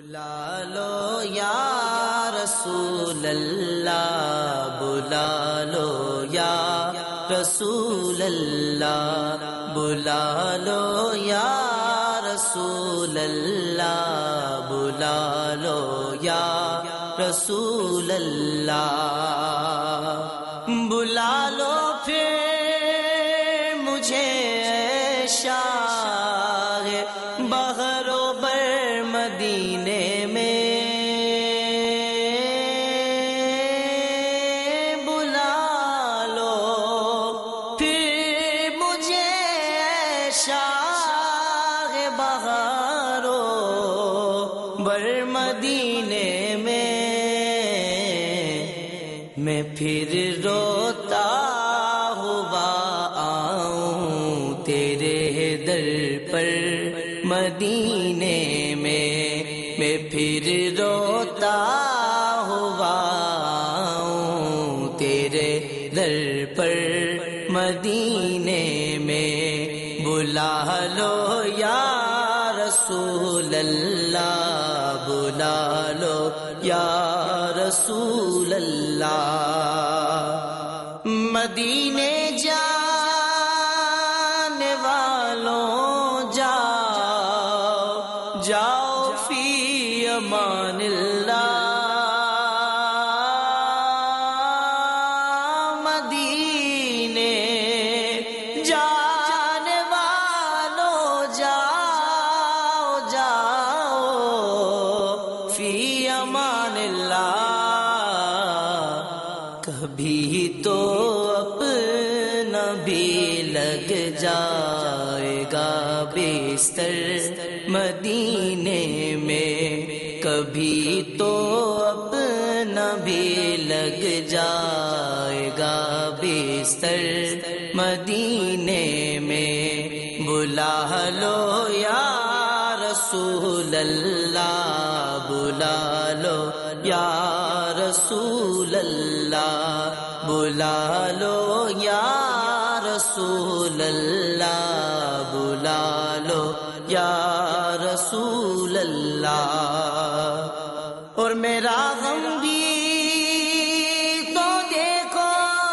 بلا لو یا رسول اللہ، بلا لو یا رسول اللہ، بلا لو یا رسول اللہ، بلا لو یا رسول اللہ، بلا لو پھر مجھے شاہ بحر و بر مدینے میں، بلا لو پھر مجھے شاہ بحر و بر مدینے میں پھر روتا ہوا آؤں تیرے در پر مدینے میں پھر روتا ہوا آؤں تیرے در پر مدینے میں، بلا لو یا رسول اللہ، بلا لو یا رسول اللہ، مدینے جانے والوں جاؤ جاؤ فی امان اللہ، مدینے جانے والوں جاؤ جاؤ فی امان اللہ، کبھی تو اپنا بھی لگ جائے گا بستر مدینے میں، کبھی تو اپنا بھی لگ جائے گا بستر مدینے میں، بلا لو یا رسول اللہ، بلا لو یا رسول اللہ، بلا لو یا رسول اللہ، بلا لو یا رسول اللہ، اور میرا غم بھی تو دیکھو،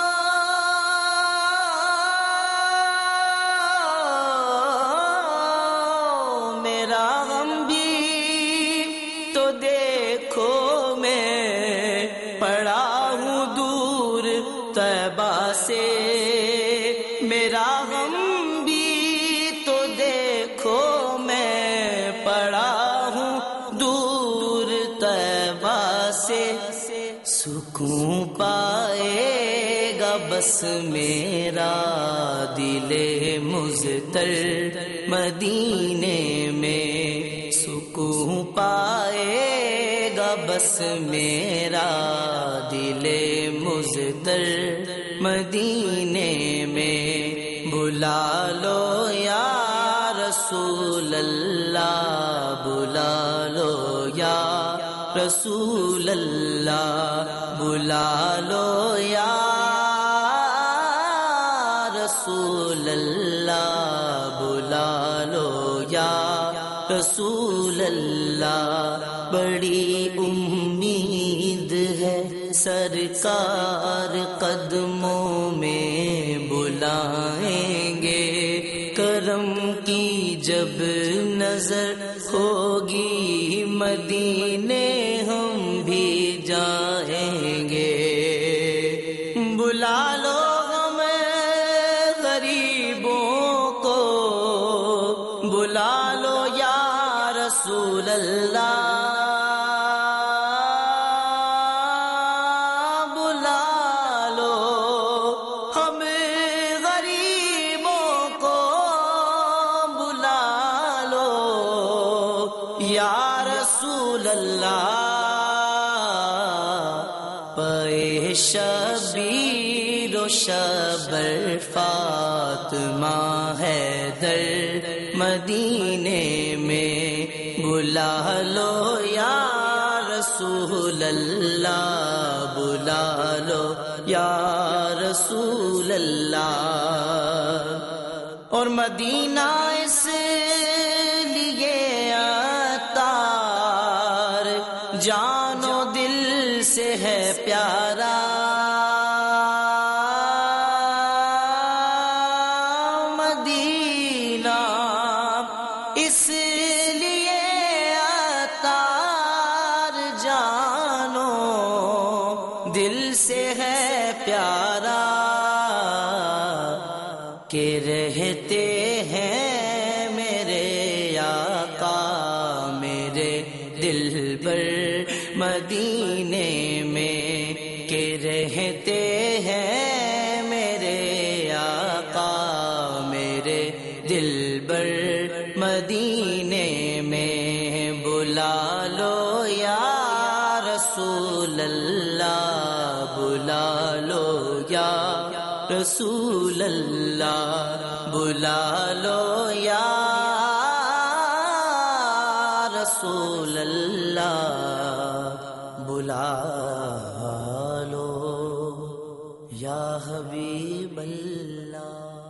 میرا غم بھی تو دیکھو، میں پڑا ہوں دور طیبہ سے، میرا غم بھی تو دیکھو، میں پڑا ہوں دور طیبہ سے، سکون پائے گا بس میرا دل مضطر مدینے میں، سکون پائے گا بس میرا دل مضطر مدینے میں، بلا لو یا رسول اللہ، بلا لو یا رسول اللہ، بلا لو یا رسول اللہ، بلا لو یا رسول اللہ، بڑی امید ہے سرکار قدموں میں بلائیں گے، کرم کی جب نظر ہوگی مدینے ہم بھی جائیں گے، بلا لو ہم غریبوں کو، بلا لو یا رسول اللہ، بلا لو ہم غریبوں کو، بلا لو یا رسول اللہ، پے شبیر و شبر فاطمہ حیدر مدینے میں، بلا لو یا رسول اللہ، بلا لو یا رسول اللہ، اور مدینہ اس لیے آتا جان و دل سے ہے پیارا، مدینہ اس لیے عطار جانو دل سے ہے پیارا، کہ رہتے ہیں میرے آقا میرے دل بر مدینے میں، کہ رہتے ہیں میرے آقا میرے دل بر مدینے میں، بلا لو یا رسول اللہ، بلا لو یا رسول اللہ، بلا لو یا رسول اللہ، بلا لو یا حبیب اللہ۔